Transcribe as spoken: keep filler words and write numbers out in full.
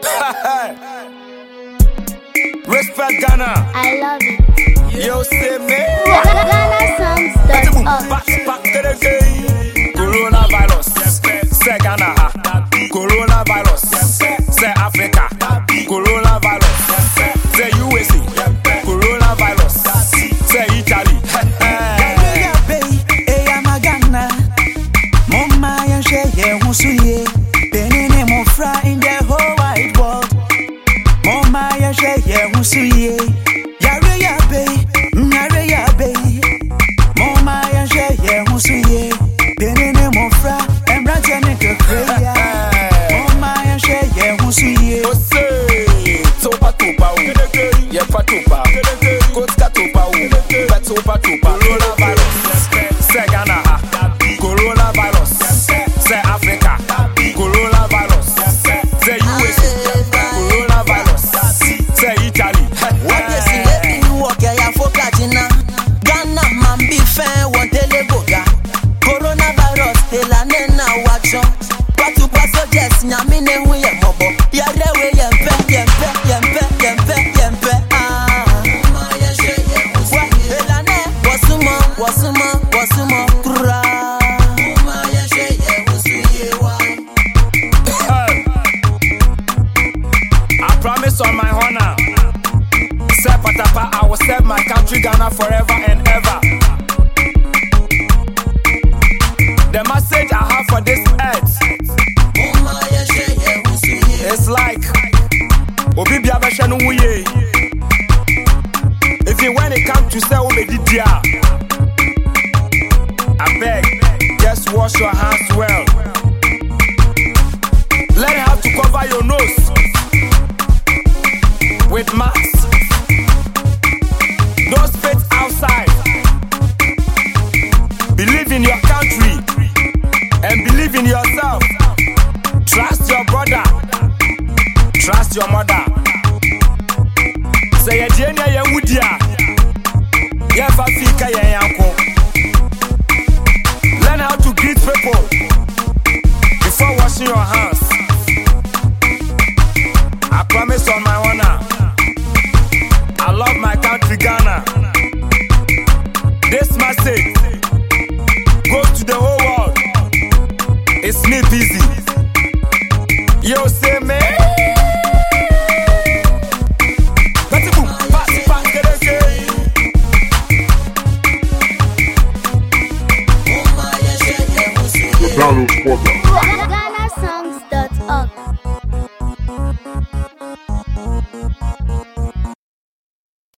Respect Ghana. I love it. Yo, say me. Ghana songs dot org. Back, back to the game. Coronavirus. Say Ghana. Coronavirus. Say Africa. Coronavirus. Say U S A. Coronavirus. Say Italy. Yeah, baby, hey, I'm a Ghana. Mama, you share your husuye. Benene mo fra in the whole wide world. Mama, you share your husuye. Yare ya baby, yare ya baby. Mama, you share your husuye. Benene mo fra, embra tene ke kreya. Mama, you share your husuye. Ose, topa topa u, yepa topa, kotka topa u, petopa topa. Coronavirus, say Ghana, coronavirus, say Africa, coronavirus, say U S A, coronavirus, say Italy. What you see, let you walk ya for Katina. Ghana man be fair, one teleboga. Coronavirus, hela nena wacho. Patu paso just nyamine hu ye mobo. Yare we yempe, yempe, yempe, yempe, yempe. Ah, maya sheye musi. Hela ne, wasuma, wasuma, wasuma, kura. Maya sheye musi yewa. I promise on my honor, say Patapa, I will serve my country Ghana forever and ever. The message I have for this earth, Maya sheye musi yewa. it's like Obi bia be hwe no wuye. Even when it comes to say o me didia, I beg, just wash your hands well. Learn how to cover your nose with masks. Don't spit outside. Believe in your country and believe in yourself. Trust your brother. Trust your mother. Say ye jenya ye wudia. Ye fa fika ye yanko. Learn how to greet people before washing your hands. I promise on my honor, I love my country Ghana. This message goes to the whole world. It's me busy. Yo, say me.